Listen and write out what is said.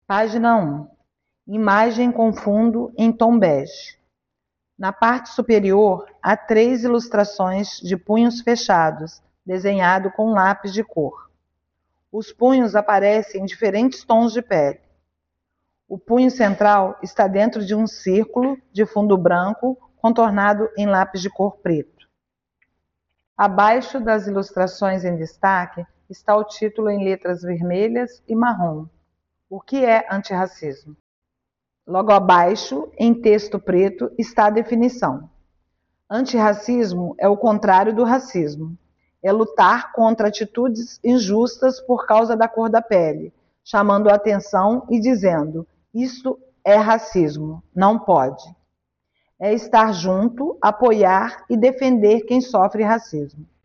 Página 1. Imagem com fundo em tom bege. Na parte superior, há 3 ilustrações de punhos fechados, desenhado com lápis de cor. Os punhos aparecem em diferentes tons de pele. O punho central está dentro de um círculo de fundo branco, contornado em lápis de cor preto. Abaixo das ilustrações em destaque está o título em letras vermelhas e marrom. O que é antirracismo? Logo abaixo, em texto preto, está a definição. Antirracismo é o contrário do racismo. É lutar contra atitudes injustas por causa da cor da pele, chamando a atenção e dizendo: isso é racismo, não pode. É estar junto, apoiar e defender quem sofre racismo.